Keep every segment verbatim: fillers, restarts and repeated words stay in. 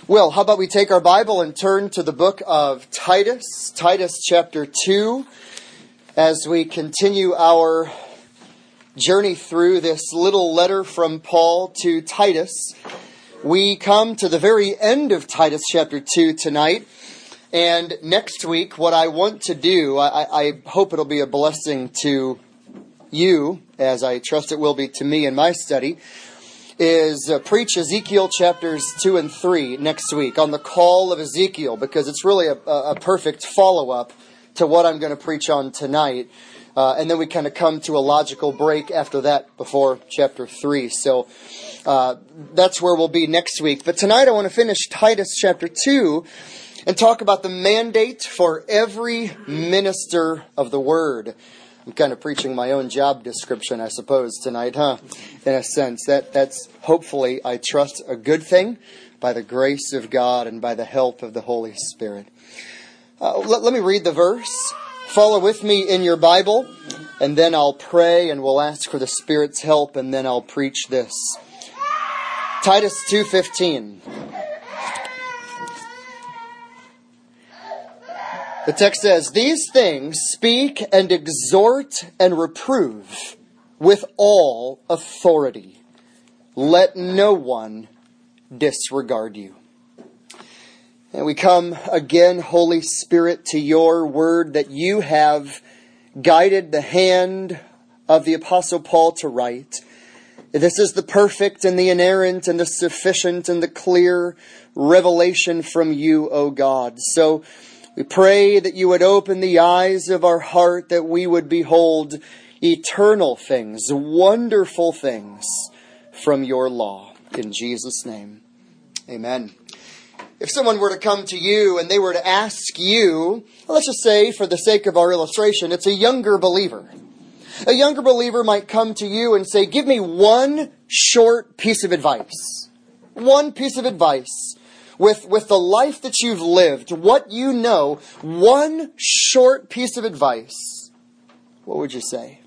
Well, how about we take our Bible and turn to the book of Titus, Titus chapter two, as we continue our journey through this little letter from Paul to Titus. We come to the very end of Titus chapter two tonight, and next week what I want to do, I, I hope it'll be a blessing to you, as I trust it will be to me in my study, is uh, preach Ezekiel chapters two and three next week on the call of Ezekiel, because it's really a, a perfect follow-up to what I'm going to preach on tonight. Uh, and then we kind of come to a logical break after that before chapter three. So uh, that's where we'll be next week. But tonight I want to finish Titus chapter two and talk about the mandate for every minister of the word. I'm kind of preaching my own job description, I suppose, tonight, huh? In a sense. That that's hopefully, I trust, a good thing by the grace of God and by the help of the Holy Spirit. Uh, let, let me read the verse. Follow with me in your Bible, and then I'll pray and we'll ask for the Spirit's help, and then I'll preach this. Titus two fifteen. The text says, "These things speak and exhort and reprove with all authority. Let no one disregard you." And we come again, Holy Spirit, to your word that you have guided the hand of the Apostle Paul to write. This is the perfect and the inerrant and the sufficient and the clear revelation from you, O God. So we pray that you would open the eyes of our heart, that we would behold eternal things, wonderful things from your law. In Jesus' name, amen. If someone were to come to you and they were to ask you, let's just say for the sake of our illustration, it's a younger believer. A younger believer might come to you and say, give me one short piece of advice. One piece of advice. With, with the life that you've lived, what you know, one short piece of advice, what would you say?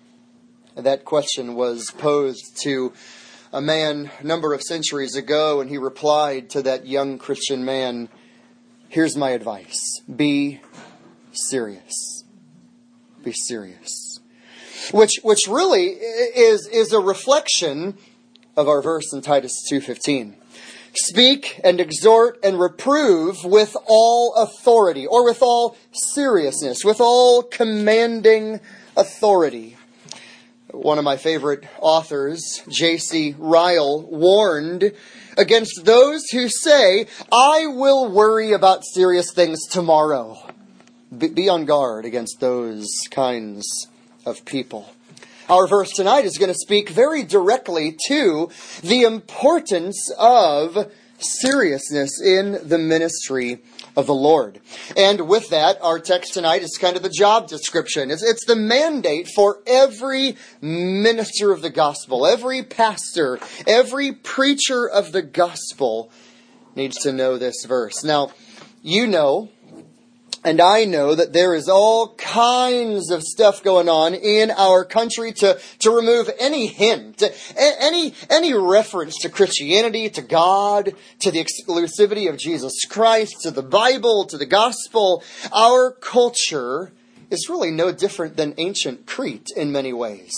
And that question was posed to a man a number of centuries ago, and he replied to that young Christian man, here's my advice. Be serious. Be serious. Which, which really is, is a reflection of our verse in Titus two fifteen. Speak and exhort and reprove with all authority, or with all seriousness, with all commanding authority. One of my favorite authors, J C Ryle, warned against those who say, I will worry about serious things tomorrow. Be, be on guard against those kinds of people. Our verse tonight is going to speak very directly to the importance of seriousness in the ministry of the Lord. And with that, our text tonight is kind of the job description. It's, it's the mandate for every minister of the gospel, every pastor, every preacher of the gospel needs to know this verse. Now, you know, and I know that there is all kinds of stuff going on in our country to, to remove any hint, any, any reference to Christianity, to God, to the exclusivity of Jesus Christ, to the Bible, to the gospel. Our culture is really no different than ancient Crete in many ways.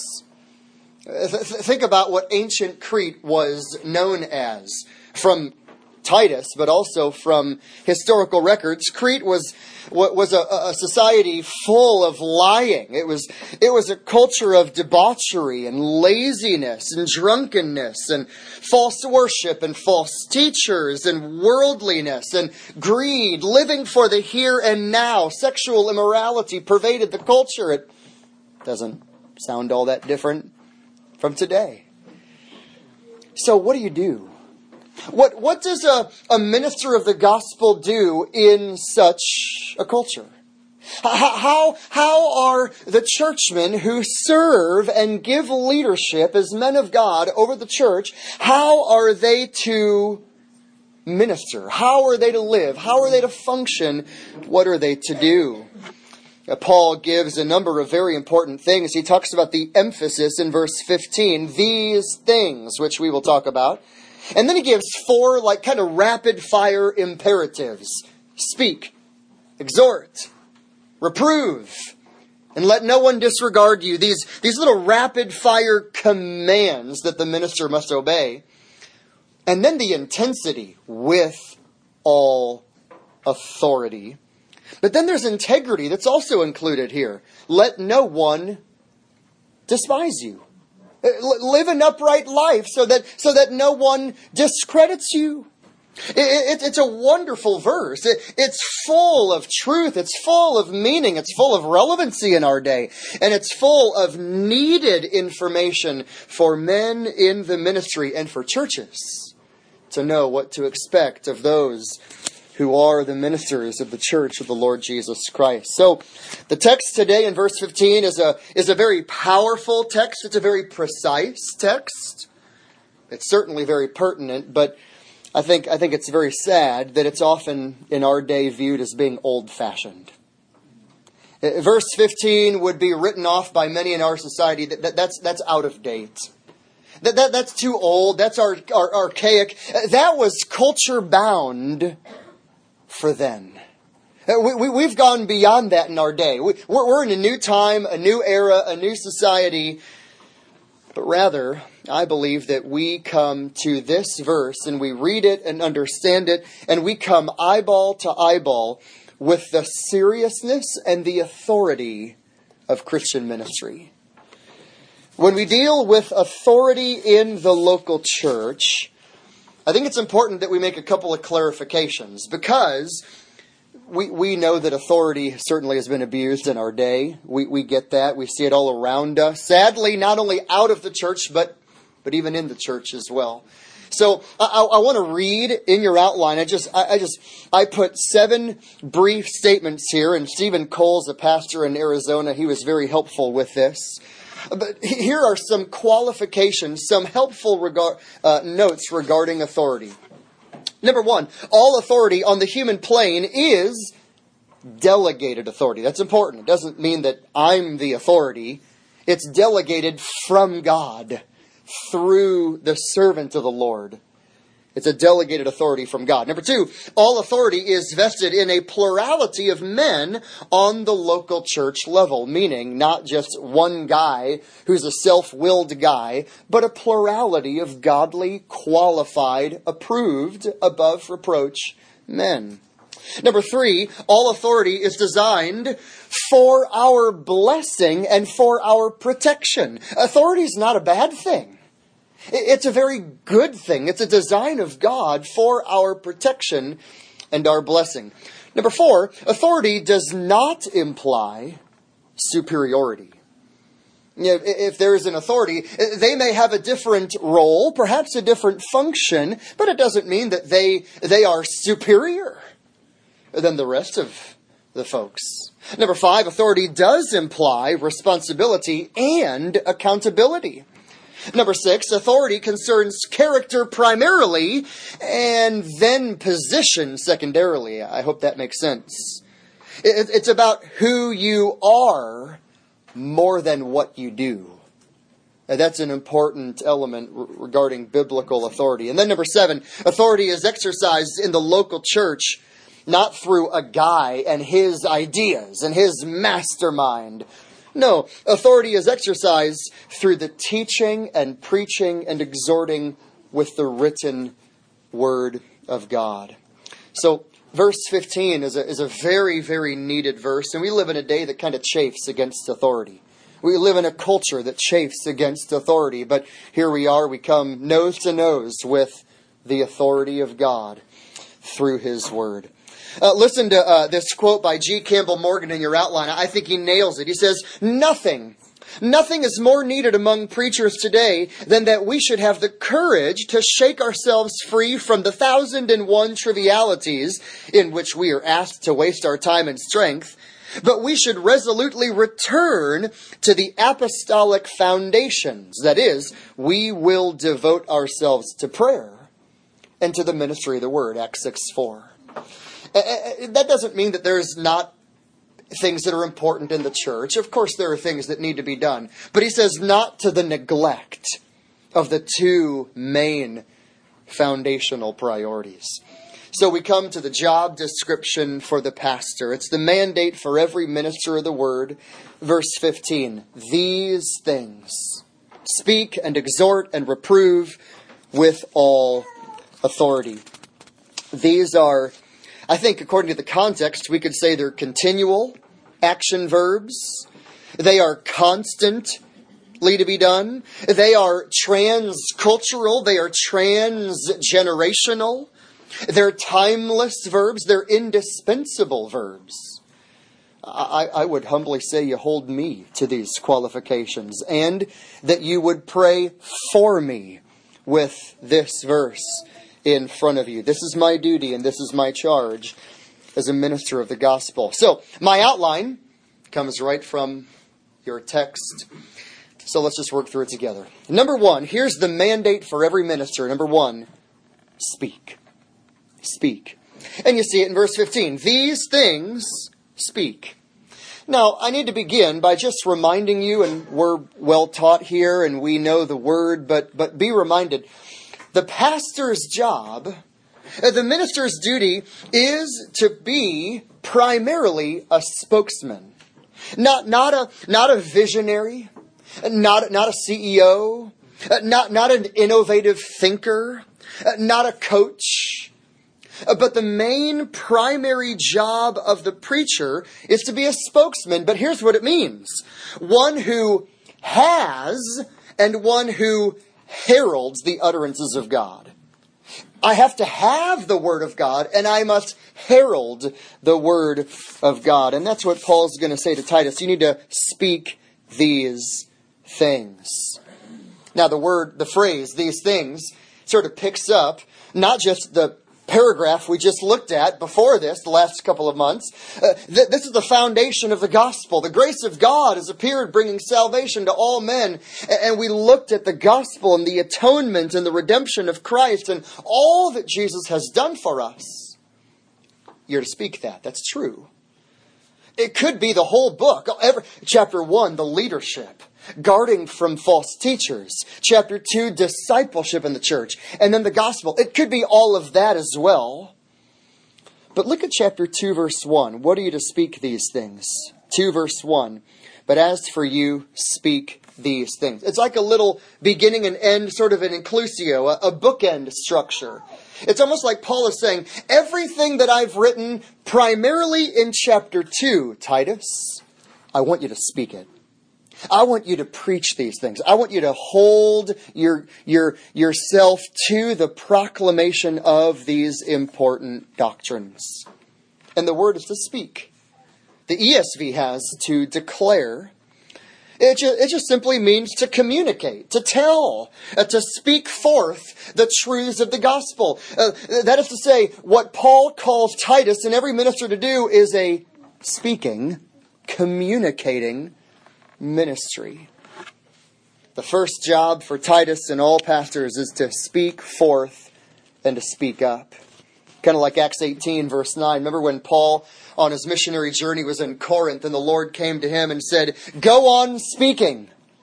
Think about what ancient Crete was known as from Titus, but also from historical records. Crete was was a, a society full of lying. It was it was a culture of debauchery and laziness and drunkenness and false worship and false teachers and worldliness and greed, living for the here and now. Sexual immorality pervaded the culture. It doesn't sound all that different from today. So what do you do? What what does a, a minister of the gospel do in such a culture? How, how, how are the churchmen who serve and give leadership as men of God over the church, how are they to minister? How are they to live? How are they to function? What are they to do? Paul gives a number of very important things. He talks about the emphasis in verse fifteen, these things, which we will talk about. And then he gives four, like, kind of rapid-fire imperatives. Speak, exhort, reprove, and let no one disregard you. These, these little rapid-fire commands that the minister must obey. And then the intensity, with all authority. But then there's integrity that's also included here. Let no one despise you. Live an upright life so that so that no one discredits you. It, it, it's a wonderful verse. It, it's full of truth. It's full of meaning. It's full of relevancy in our day. And it's full of needed information for men in the ministry and for churches to know what to expect of those who are the ministers of the church of the Lord Jesus Christ. So, the text today in verse fifteen is a is a very powerful text. It's a very precise text. It's certainly very pertinent, but I think I think it's very sad that it's often in our day viewed as being old-fashioned. Verse fifteen would be written off by many in our society that, that that's that's out of date. That, that that's too old. That's our, our archaic. That was culture bound for then. We, we, we've gone beyond that in our day. We, we're, we're in a new time, a new era, a new society. But rather, I believe that we come to this verse and we read it and understand it, and we come eyeball to eyeball with the seriousness and the authority of Christian ministry. When we deal with authority in the local church, I think it's important that we make a couple of clarifications, because we we know that authority certainly has been abused in our day. We we get that. We see it all around us. Sadly, not only out of the church, but but even in the church as well. So I, I want to read in your outline. I just I, I just I put seven brief statements here, and Stephen Cole's a pastor in Arizona. He was very helpful with this. But here are some qualifications, some helpful regard, uh, notes regarding authority. Number one, all authority on the human plane is delegated authority. That's important. It doesn't mean that I'm the authority. It's delegated from God through the servant of the Lord. It's a delegated authority from God. Number two, all authority is vested in a plurality of men on the local church level, meaning not just one guy who's a self-willed guy, but a plurality of godly, qualified, approved, above reproach men. Number three, all authority is designed for our blessing and for our protection. Authority is not a bad thing. It's a very good thing. It's a design of God for our protection and our blessing. Number four, authority does not imply superiority. You know, if there is an authority, they may have a different role, perhaps a different function, but it doesn't mean that they they are superior than the rest of the folks. Number five, authority does imply responsibility and accountability. Number six, authority concerns character primarily and then position secondarily. I hope that makes sense. It's about who you are more than what you do. That's an important element regarding biblical authority. And then number seven, authority is exercised in the local church not through a guy and his ideas and his mastermind. No, authority is exercised through the teaching and preaching and exhorting with the written word of God. So, verse fifteen is a, is a very, very needed verse, and we live in a day that kind of chafes against authority. We live in a culture that chafes against authority, but here we are, we come nose to nose with the authority of God through His word. Uh, listen to uh, this quote by G. Campbell Morgan in your outline. I think he nails it. He says, Nothing, nothing is more needed among preachers today than that we should have the courage to shake ourselves free from the thousand and one trivialities in which we are asked to waste our time and strength, but we should resolutely return to the apostolic foundations. That is, we will devote ourselves to prayer and to the ministry of the word, Acts six four. That doesn't mean that there's not things that are important in the church. Of course, there are things that need to be done. But he says not to the neglect of the two main foundational priorities. So we come to the job description for the pastor. It's the mandate for every minister of the word. Verse fifteen, these things speak and exhort and reprove with all authority. These are, I think, according to the context, we could say they're continual action verbs. They are constantly to be done. They are transcultural. They are transgenerational. They're timeless verbs. They're indispensable verbs. I, I would humbly say you hold me to these qualifications, and that you would pray for me with this verse in front of you. This is my duty and this is my charge as a minister of the gospel. So, my outline comes right from your text. So let's just work through it together. Number one, here's the mandate for every minister. Number one, speak. Speak. And you see it in verse fifteen. These things speak. Now, I need to begin by just reminding you, and we're well taught here and we know the word, but, but be reminded, the pastor's job, the minister's duty, is to be primarily a spokesman. Not, not a, not a visionary, not, not a C E O, not, not an innovative thinker, not a coach. But the main primary job of the preacher is to be a spokesman. But here's what it means. One who has and one who heralds the utterances of God. I have to have the Word of God, and I must herald the Word of God. And that's what Paul's going to say to Titus. You need to speak these things. Now the word, the phrase, these things, sort of picks up not just the paragraph we just looked at before this, the last couple of months. Uh, th- this is the foundation of the gospel. The grace of God has appeared, bringing salvation to all men. And, and we looked at the gospel and the atonement and the redemption of Christ and all that Jesus has done for us. You're to speak that. That's true. It could be the whole book. Every, chapter one, the leadership. Guarding from false teachers. Chapter two, discipleship in the church. And then the gospel. It could be all of that as well. But look at chapter two, verse one. What are you to speak these things? two, verse one. But as for you, speak these things. It's like a little beginning and end, sort of an inclusio, a, a bookend structure. It's almost like Paul is saying, everything that I've written primarily in chapter two, Titus, I want you to speak it. I want you to preach these things. I want you to hold your, your, yourself to the proclamation of these important doctrines. And the word is to speak. The E S V has to declare. It just, it just simply means to communicate, to tell, uh, to speak forth the truths of the gospel. Uh, that is to say, what Paul calls Titus and every minister to do is a speaking, communicating ministry. The first job for Titus and all pastors is to speak forth and to speak up. Kind of like Acts eighteen, verse nine. Remember when Paul, on his missionary journey, was in Corinth and the Lord came to him and said, "Go on speaking.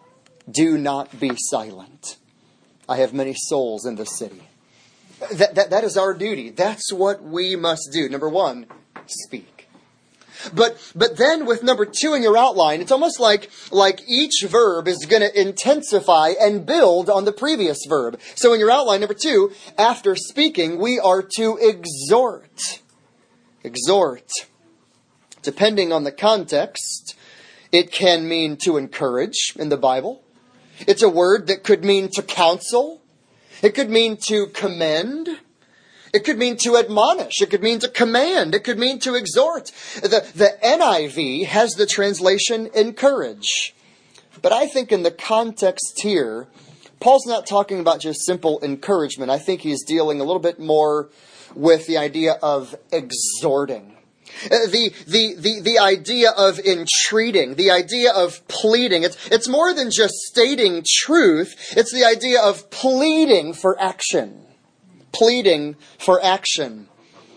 Do not be silent. I have many souls in the city." That, that, that is our duty. That's what we must do. Number one, speak. But but then with number two in your outline, it's almost like, like each verb is going to intensify and build on the previous verb. So in your outline, number two, after speaking, we are to exhort. Exhort. Depending on the context, it can mean to encourage in the Bible. It's a word that could mean to counsel. It could mean to commend. It could mean to admonish. It could mean to command. It could mean to exhort. The, the N I V has the translation encourage. But I think in the context here, Paul's not talking about just simple encouragement. I think he's dealing a little bit more with the idea of exhorting. The, the, the, the idea of entreating, the idea of pleading. It's, it's more than just stating truth. It's the idea of pleading for action. Pleading for action.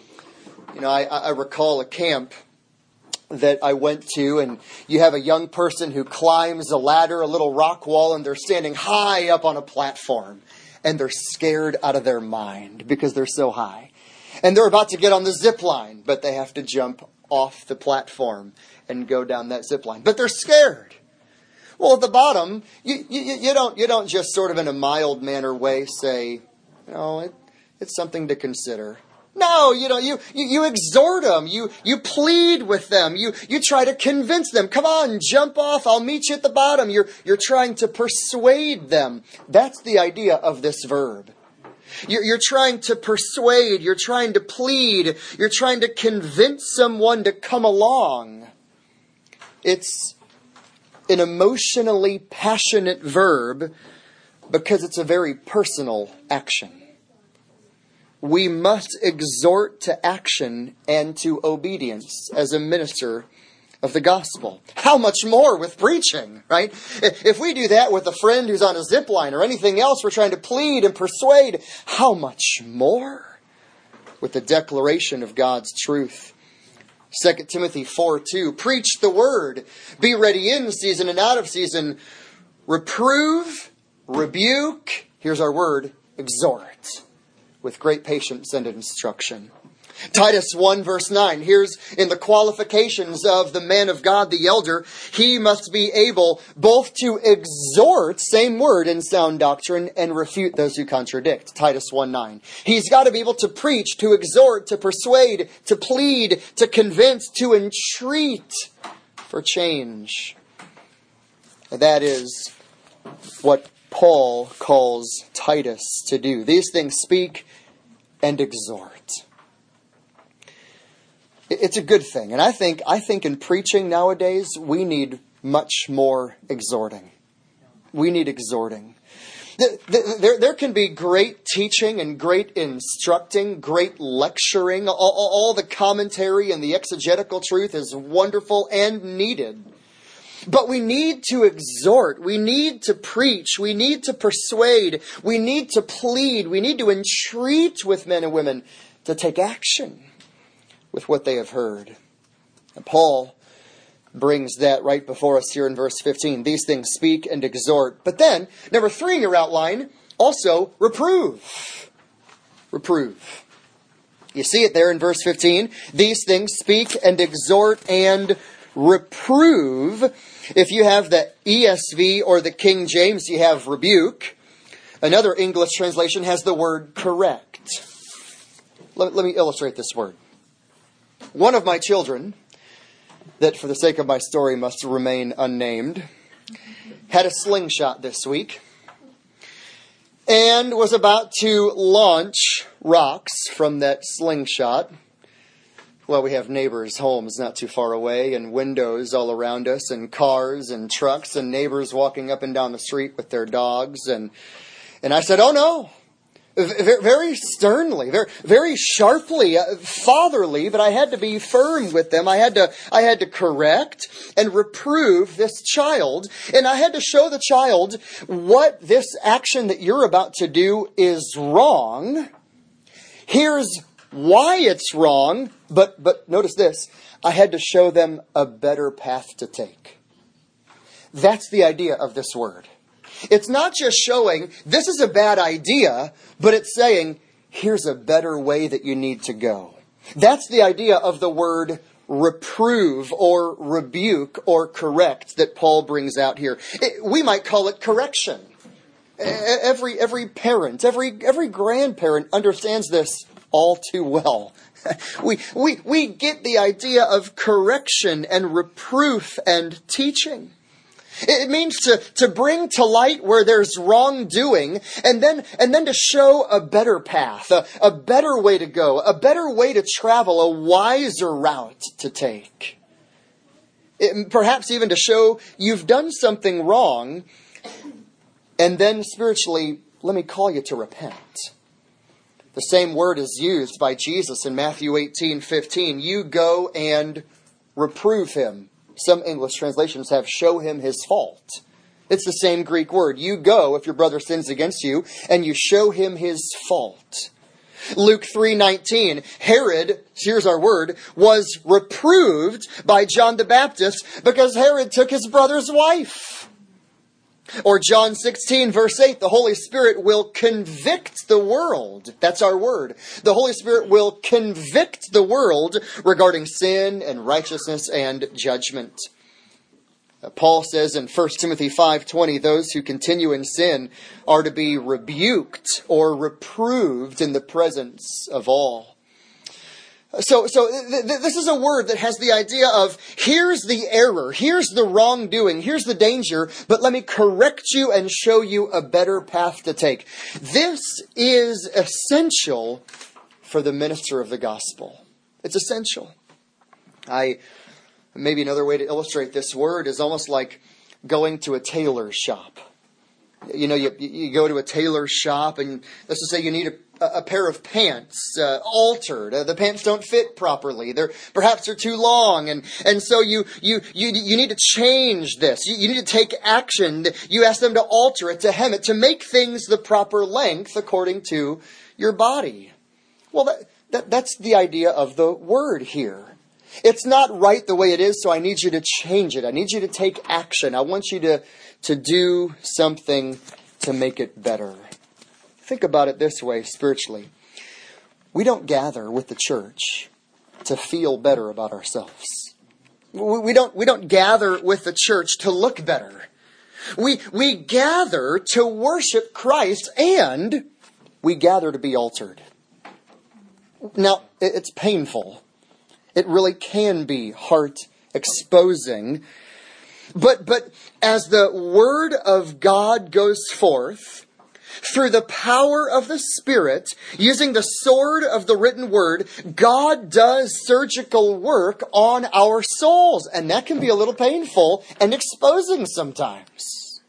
You know, I, I recall a camp that I went to, and you have a young person who climbs a ladder, a little rock wall, and they're standing high up on a platform. and they're scared out of their mind because they're so high. And they're about to get on the zip line, but they have to jump off the platform and go down that zip line. But they're scared. Well, at the bottom, you, you, you don't you don't just sort of in a mild manner way say, you know, it, it's something to consider. No, you know, you, you, you exhort them. You, you plead with them. You, you try to convince them. Come on, jump off. I'll meet you at the bottom. You're, you're trying to persuade them. That's the idea of this verb. You're, you're trying to persuade. You're trying to plead. You're trying to convince someone to come along. It's an emotionally passionate verb because it's a very personal action. We must exhort to action and to obedience as a minister of the gospel. How much more with preaching, right? If we do that with a friend who's on a zip line or anything else, we're trying to plead and persuade. How much more with the declaration of God's truth? Second Timothy four two, preach the word. Be ready in season and out of season. Reprove, rebuke, here's our word, exhort, with great patience and instruction. Titus one verse nine, here's in the qualifications of the man of God, the elder, he must be able both to exhort, same word, in sound doctrine, and refute those who contradict. Titus one nine. He's got to be able to preach, to exhort, to persuade, to plead, to convince, to entreat for change. And that is what Paul calls Titus to do. These things speak and exhort. It's a good thing. And I think I think in preaching nowadays, we need much more exhorting. We need exhorting. There, there can be great teaching and great instructing, great lecturing. All, all the commentary and the exegetical truth is wonderful and needed. But we need to exhort. We need to preach. We need to persuade. We need to plead. We need to entreat with men and women to take action with what they have heard. And Paul brings that right before us here in verse fifteen. These things speak and exhort. But then, number three in your outline, also reprove. Reprove. You see it there in verse fifteen. These things speak and exhort and reprove. If you have the E S V or the King James, you have rebuke. Another English translation has the word correct. Let, let me illustrate this word. One of my children, that for the sake of my story must remain unnamed, had a slingshot this week and was about to launch rocks from that slingshot. Well, we have neighbors' homes not too far away and windows all around us and cars and trucks and neighbors walking up and down the street with their dogs. And and I said, oh no. Very sternly, very, very sharply, uh, fatherly, but I had to be firm with them. I had to, I had to correct and reprove this child. And I had to show the child what this action that you're about to do is wrong. Here's why it's wrong. But, but notice this. I had to show them a better path to take. That's the idea of this word. It's not just showing this is a bad idea, but it's saying here's a better way that you need to go. That's the idea of the word reprove or rebuke or correct that Paul brings out here. It, we might call it correction. Every every parent, every every grandparent understands this all too well. We we we get the idea of correction and reproof and teaching. It means to, to bring to light where there's wrongdoing and then and then to show a better path, a, a better way to go, a better way to travel, a wiser route to take. It, perhaps even to show you've done something wrong and then spiritually, let me call you to repent. The same word is used by Jesus in Matthew eighteen fifteen. You go and reprove him. Some English translations have show him his fault. It's the same Greek word. You go if your brother sins against you and you show him his fault. Luke three nineteen, Herod, here's our word, was reproved by John the Baptist because Herod took his brother's wife. Or John sixteen, verse eight, the Holy Spirit will convict the world. That's our word. The Holy Spirit will convict the world regarding sin and righteousness and judgment. Paul says in First Timothy five twenty, those who continue in sin are to be rebuked or reproved in the presence of all. So, so th- th- this is a word that has the idea of, here's the error, here's the wrongdoing, here's the danger, but let me correct you and show you a better path to take. This is essential for the minister of the gospel. It's essential. I, maybe another way to illustrate this word is almost like going to a tailor shop. You know, you, you go to a tailor shop and let's just say you need a a pair of pants uh, altered. Uh, the pants don't fit properly. They're perhaps they're too long, and and so you you you you need to change this. You, you need to take action. You ask them to alter it, to hem it, to make things the proper length according to your body. Well, that, that that's the idea of the word here. It's not right the way it is, so I need you to change it. I need you to take action. I want you to to do something to make it better. Think about it this way spiritually. We don't gather with the church to feel better about ourselves. We don't, we don't gather with the church to look better. We, we gather to worship Christ, and we gather to be altered. Now, it's painful. It really can be heart exposing. But, but as the word of God goes forth, through the power of the Spirit, using the sword of the written word, God does surgical work on our souls. And that can be a little painful and exposing sometimes.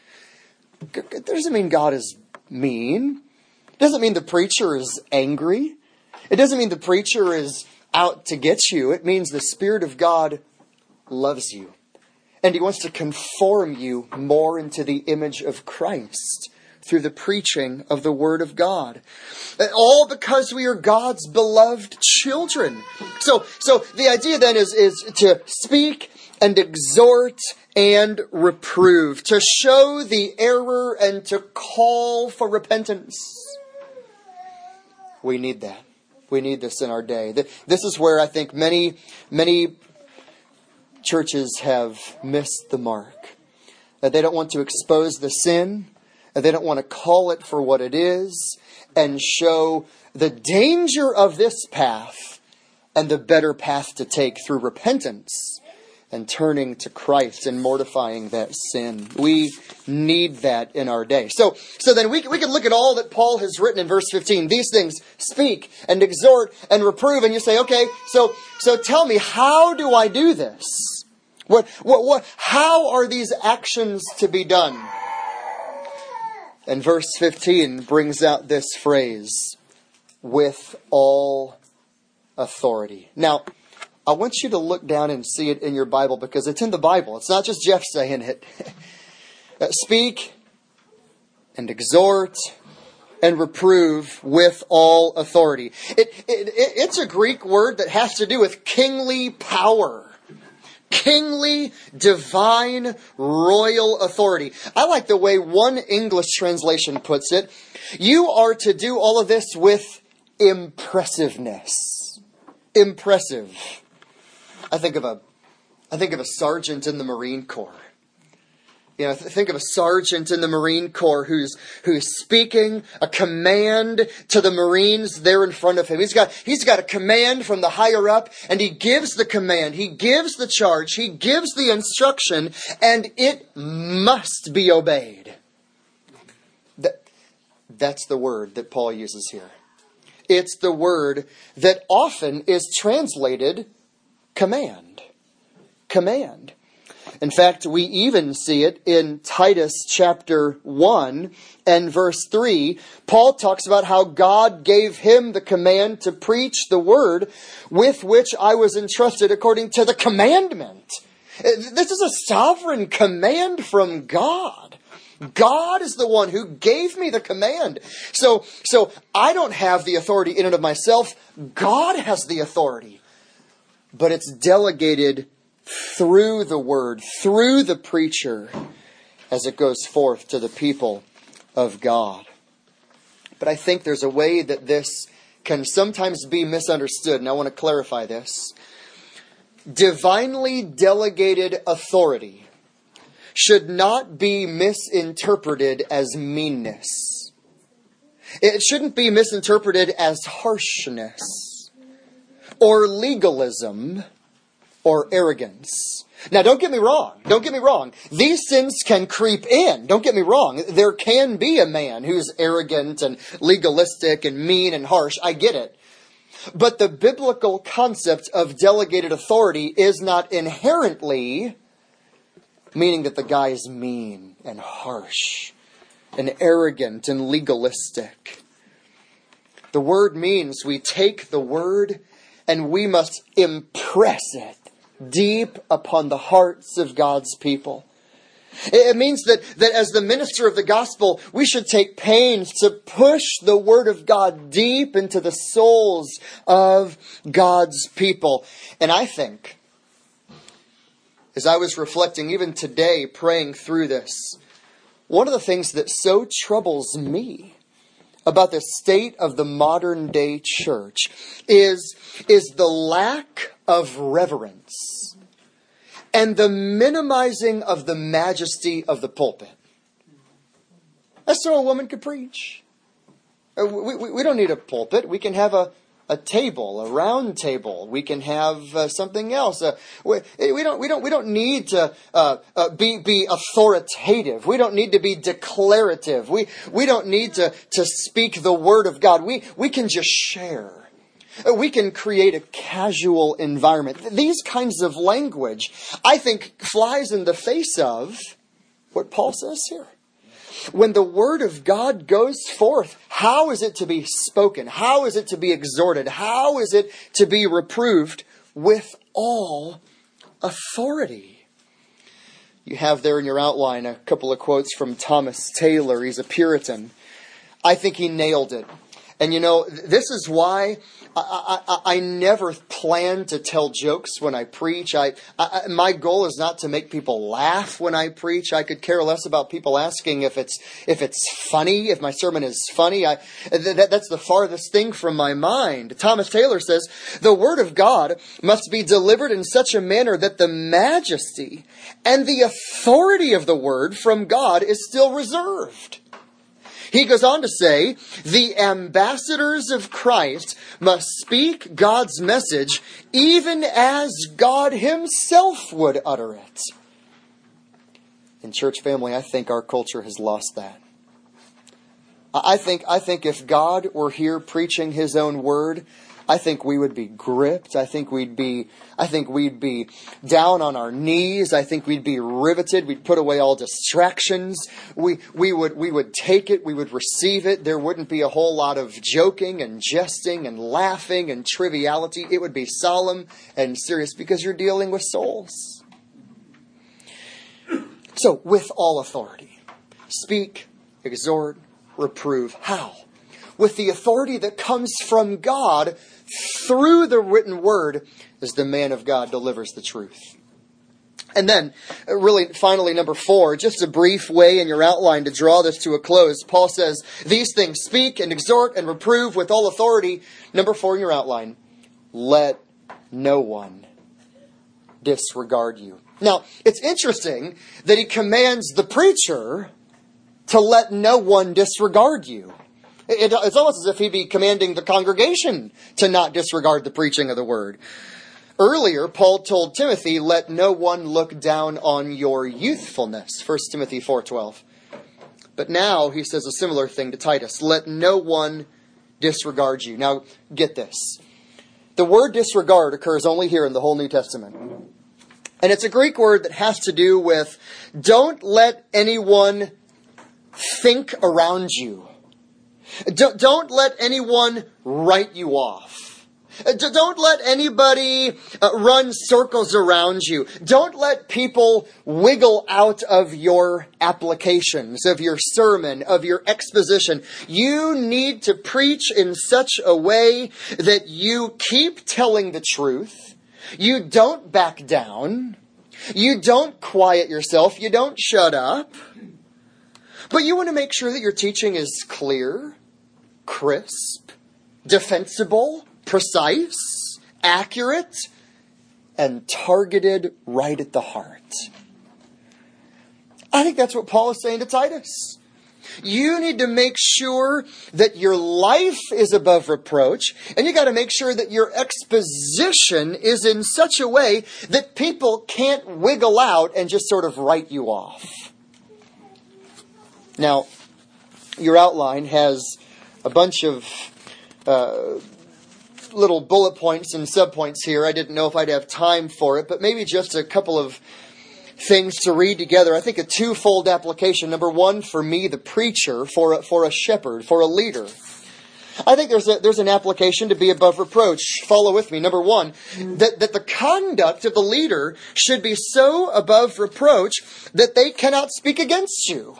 It doesn't mean God is mean. It doesn't mean the preacher is angry. It doesn't mean the preacher is out to get you. It means the Spirit of God loves you. And He wants to conform you more into the image of Christ through the preaching of the Word of God. All because we are God's beloved children. So, so the idea then is, is to speak and exhort and reprove, to show the error and to call for repentance. We need that. We need this in our day. This is where I think many, many churches have missed the mark. That they don't want to expose the sin. They don't want to call it for what it is and show the danger of this path and the better path to take through repentance and turning to Christ and mortifying that sin. We need that in our day. So, so then we, we can look at all that Paul has written in verse fifteen. These things speak and exhort and reprove. And you say, okay, so, so tell me, how do I do this? What, what, what, how are these actions to be done? And verse fifteen brings out this phrase, with all authority. Now, I want you to look down and see it in your Bible because it's in the Bible. It's not just Jeff saying it. Speak and exhort and reprove with all authority. It, it, it, it's a Greek word that has to do with kingly power. Kingly, divine, royal authority. I like the way one English translation puts it. You are to do all of this with impressiveness. Impressive. I think of a, I think of a sergeant in the Marine Corps. You know, think of a sergeant in the Marine Corps who's who's speaking a command to the Marines there in front of him. He's got he's got a command from the higher up, and he gives the command, he gives the charge, he gives the instruction, and it must be obeyed. That, that's the word that Paul uses here. It's the word that often is translated command. Command. In fact, we even see it in Titus chapter one and verse three. Paul talks about how God gave him the command to preach the word with which I was entrusted according to the commandment. This is a sovereign command from God. God is the one who gave me the command. So, so I don't have the authority in and of myself. God has the authority. But it's delegated through the word, through the preacher. as it goes forth to the people of God. But I think there's a way that this can sometimes be misunderstood, and I want to clarify this. Divinely delegated authority should not be misinterpreted as meanness. It shouldn't be misinterpreted as harshness or legalism or arrogance. Now, don't get me wrong. Don't get me wrong. These sins can creep in. Don't get me wrong. There can be a man who's arrogant and legalistic and mean and harsh. I get it. But the biblical concept of delegated authority is not inherently meaning that the guy is mean and harsh and arrogant and legalistic. The word means we take the word and we must impress it deep upon the hearts of God's people. It means that, that as the minister of the gospel, we should take pains to push the word of God deep into the souls of God's people. And I think, as I was reflecting even today, praying through this, one of the things that so troubles me about the state of the modern day church is, is the lack of reverence and the minimizing of the majesty of the pulpit. That's so a woman could preach. We, we, we don't need a pulpit. We can have a, a table, a round table. We can have uh, something else. Uh, we, we don't. We don't. We don't need to uh, uh, be be authoritative. We don't need to be declarative. We we don't need to to speak the word of God. We we can just share. We can create a casual environment. These kinds of language, I think, flies in the face of what Paul says here. When the word of God goes forth, how is it to be spoken? How is it to be exhorted? How is it to be reproved? With all authority. You have there in your outline a couple of quotes from Thomas Taylor. He's a Puritan. I think he nailed it. And you know, this is why I, I, I never plan to tell jokes when I preach. I, I, my goal is not to make people laugh when I preach. I could care less about people asking if it's if it's funny, if my sermon is funny. I, that, that's the farthest thing from my mind. Thomas Taylor says, the word of God must be delivered in such a manner that the majesty and the authority of the word from God is still reserved. He goes on to say, the ambassadors of Christ must speak God's message even as God himself would utter it. In church family, I think our culture has lost that. I think, I think if God were here preaching his own word, I think we would be gripped. I think we'd be, I think we'd be down on our knees. I think we'd be riveted. We'd put away all distractions. We, we would, we would take it. We would receive it. There wouldn't be a whole lot of joking and jesting and laughing and triviality. It would be solemn and serious because you're dealing with souls. So, with all authority, speak, exhort, reprove. How? With the authority that comes from God through the written word as the man of God delivers the truth. And then, really, finally, number four, just a brief way in your outline to draw this to a close. Paul says, these things speak and exhort and reprove with all authority. Number four in your outline, let no one disregard you. Now, it's interesting that he commands the preacher to let no one disregard you. It, it's almost as if he'd be commanding the congregation to not disregard the preaching of the word. Earlier, Paul told Timothy, let no one look down on your youthfulness. First Timothy four twelve. But now he says a similar thing to Titus. Let no one disregard you. Now, get this. The word disregard occurs only here in the whole New Testament. And it's a Greek word that has to do with don't let anyone think around you. Don't let anyone write you off. Don't let anybody run circles around you. Don't let people wiggle out of your applications, of your sermon, of your exposition. You need to preach in such a way that you keep telling the truth. You don't back down. You don't quiet yourself. You don't shut up. But you want to make sure that your teaching is clear, crisp, defensible, precise, accurate, and targeted right at the heart. I think that's what Paul is saying to Titus. You need to make sure that your life is above reproach, and you got to make sure that your exposition is in such a way that people can't wiggle out and just sort of write you off. Now, your outline has a bunch of uh, little bullet points and subpoints here. I didn't know if I'd have time for it, but maybe just a couple of things to read together. I think a twofold application. Number one, for me, the preacher, for a, for a shepherd, for a leader. I think there's a, there's an application to be above reproach. Follow with me. Number one, that, that the conduct of the leader should be so above reproach that they cannot speak against you.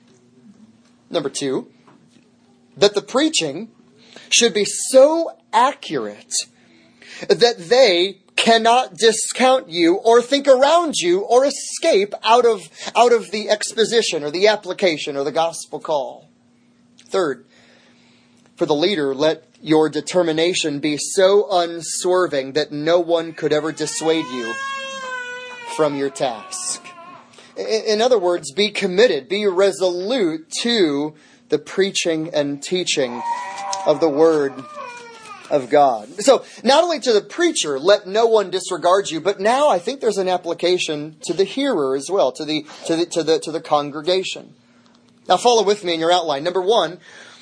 Number two, that the preaching should be so accurate that they cannot discount you or think around you or escape out of, out of the exposition or the application or the gospel call. Third, for the leader, let your determination be so unswerving that no one could ever dissuade you from your task. In other words, be committed, be resolute to the preaching and teaching of the Word of God. So, not only to the preacher, let no one disregard you, but now I think there's an application to the hearer as well, to the to the to the to the congregation. Now, follow with me in your outline. Number one,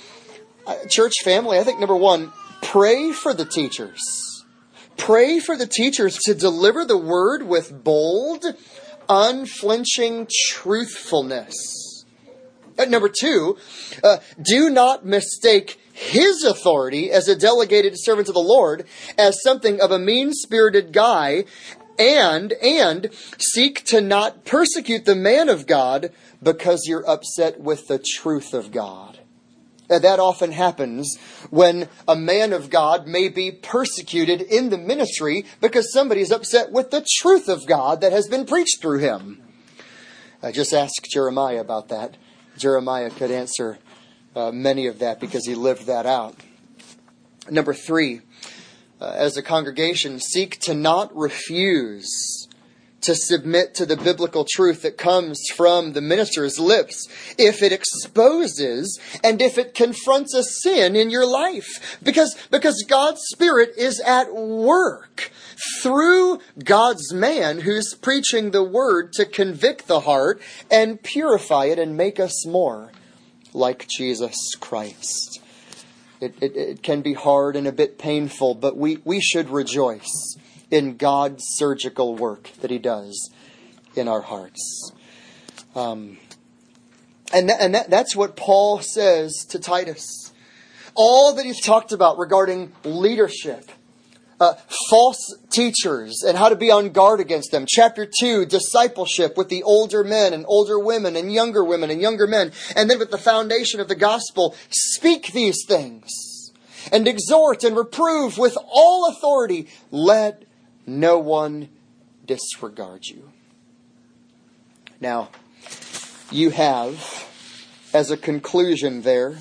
church family, I think number one, pray for the teachers. Pray for the teachers to deliver the word with bold, unflinching truthfulness. And number two, uh, do not mistake his authority as a delegated servant of the Lord as something of a mean-spirited guy, and and seek to not persecute the man of God because you're upset with the truth of God. And that often happens when a man of God may be persecuted in the ministry because somebody's upset with the truth of God that has been preached through him. I just asked Jeremiah about that. Jeremiah could answer Uh, many of that because he lived that out. Number three, uh, as a congregation, seek to not refuse to submit to the biblical truth that comes from the minister's lips if it exposes and if it confronts a sin in your life. Because, because God's Spirit is at work through God's man who's preaching the word to convict the heart and purify it and make us more like Jesus Christ. It, it, it can be hard and a bit painful, but we, we should rejoice in God's surgical work that He does in our hearts. Um, and that, and that, that's what Paul says to Titus. All that he's talked about regarding leadership, Uh, false teachers and how to be on guard against them. Chapter two, discipleship with the older men and older women and younger women and younger men. And then with the foundation of the gospel, speak these things and exhort and reprove with all authority. Let no one disregard you. Now, you have, as a conclusion there,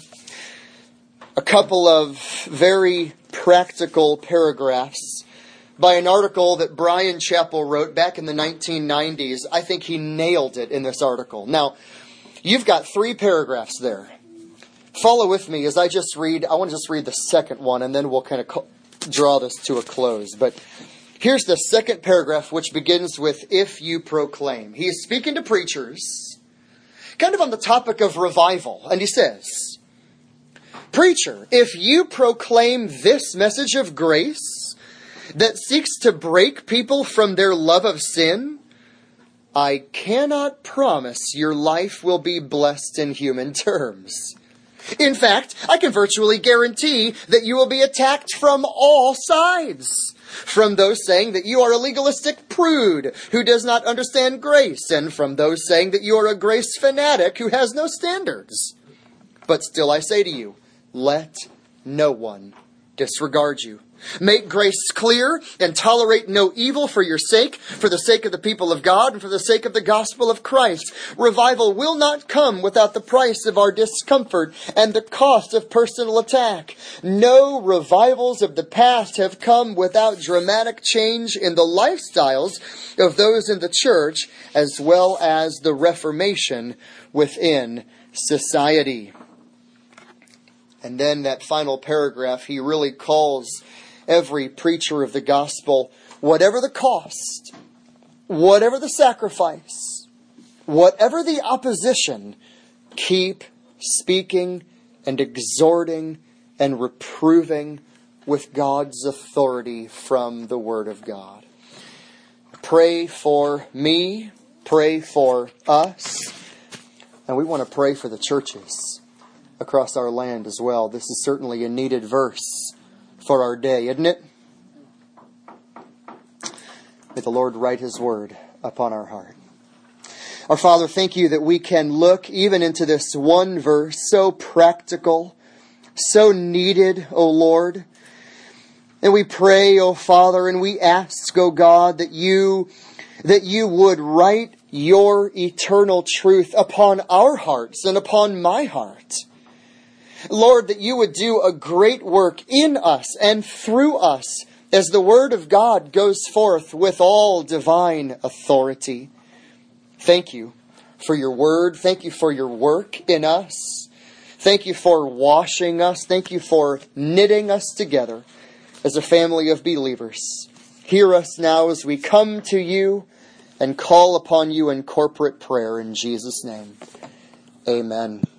a couple of very practical paragraphs by an article that Bryan Chapell wrote back in the nineteen nineties. I think he nailed it in this article. Now, you've got three paragraphs there. Follow with me as I just read. I want to just read the second one, and then we'll kind of co- draw this to a close. But here's the second paragraph, which begins with, if you proclaim. He is speaking to preachers, kind of on the topic of revival. And he says, preacher, if you proclaim this message of grace that seeks to break people from their love of sin, I cannot promise your life will be blessed in human terms. In fact, I can virtually guarantee that you will be attacked from all sides. From those saying that you are a legalistic prude who does not understand grace, and from those saying that you are a grace fanatic who has no standards. But still I say to you, let no one disregard you. Make grace clear and tolerate no evil for your sake, for the sake of the people of God and for the sake of the gospel of Christ. Revival will not come without the price of our discomfort and the cost of personal attack. No revivals of the past have come without dramatic change in the lifestyles of those in the church, as well as the Reformation within society. And then that final paragraph, he really calls every preacher of the gospel, whatever the cost, whatever the sacrifice, whatever the opposition, keep speaking and exhorting and reproving with God's authority from the Word of God. Pray for me, pray for us, and we want to pray for the churches across our land as well. This is certainly a needed verse for our day, isn't it? May the Lord write His word upon our heart. Our Father, thank you that we can look even into this one verse, so practical, so needed, O Lord. And we pray, O Father, and we ask, O God, that you, that you would write your eternal truth upon our hearts and upon my heart. Lord, that you would do a great work in us and through us as the Word of God goes forth with all divine authority. Thank you for your Word. Thank you for your work in us. Thank you for washing us. Thank you for knitting us together as a family of believers. Hear us now as we come to you and call upon you in corporate prayer in Jesus' name. Amen.